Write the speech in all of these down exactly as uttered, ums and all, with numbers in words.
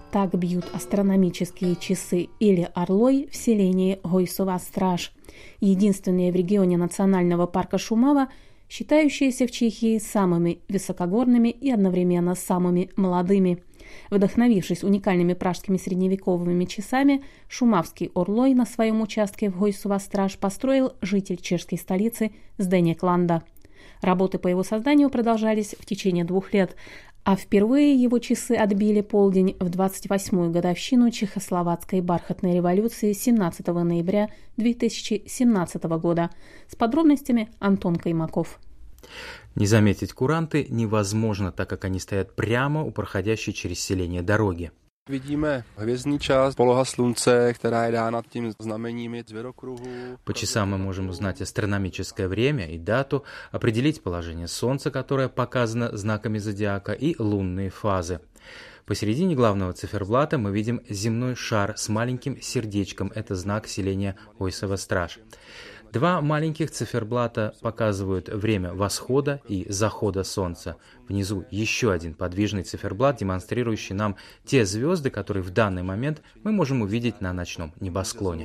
Так бьют астрономические часы или орлой в селении Гойсова-Страж, единственные в регионе национального парка Шумава, считающиеся в Чехии самыми высокогорными и одновременно самыми молодыми. Вдохновившись уникальными пражскими средневековыми часами, шумавский орлой на своем участке в Гойсова-Страж построил житель чешской столицы Зdeněk Landa. Работы по его созданию продолжались в течение двух лет, а впервые его часы отбили полдень в двадцать восьмую годовщину Чехословацкой бархатной революции семнадцатого ноября две тысячи семнадцатого года. С подробностями Антон Каймаков. Не заметить куранты невозможно, так как они стоят прямо у проходящей через селение дороги. Vidíme hvězdný čas, poloha slunce, která je dána tím znamením zvěrokruhu. По часам мы можем узнать астрономическое время и дату, определить положение Солнца, которое показано знаками зодиака, и лунные фазы. Посередине главного циферблата мы видим земной шар с маленьким сердечком. Это знак селения Гойсова-Страж. Два маленьких циферблата показывают время восхода и захода Солнца. Внизу еще один подвижный циферблат, демонстрирующий нам те звезды, которые в данный момент мы можем увидеть на ночном небосклоне.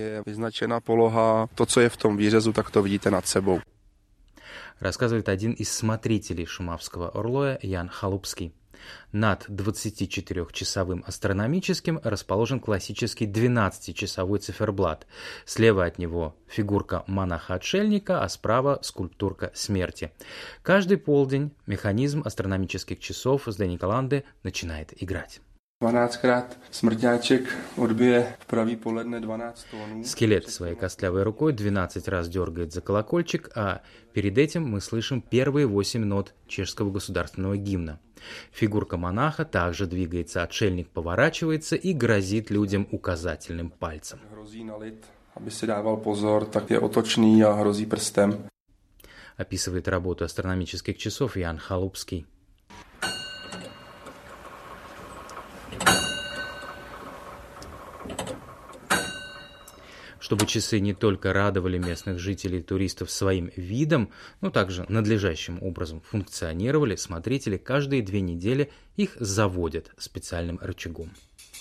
Рассказывает один из смотрителей шумавского орлоя Ян Халупский. Над двадцатичетырёхчасовым астрономическим расположен классический двенадцатичасовой циферблат. Слева от него фигурка монаха-отшельника, а справа скульптурка смерти. Каждый полдень механизм астрономических часов Zdeněka Landy начинает играть. dvanáctkrát smrťáček odbije v pravý poledne dvanáct tónů. Скелет своей костлявой рукой двенадцать раз дергает за колокольчик, а перед этим мы слышим первые восемь нот чешского государственного гимна. Фигурка монаха также двигается, отшельник поворачивается и грозит людям указательным пальцем. Hrozí na lid, aby si dával pozor, tak je otočný a hrozí prstem. Описывает работу астрономических часов Ян Халупский. Чтобы часы не только радовали местных жителей и туристов своим видом, но также надлежащим образом функционировали, смотрители каждые две недели их заводят специальным рычагом.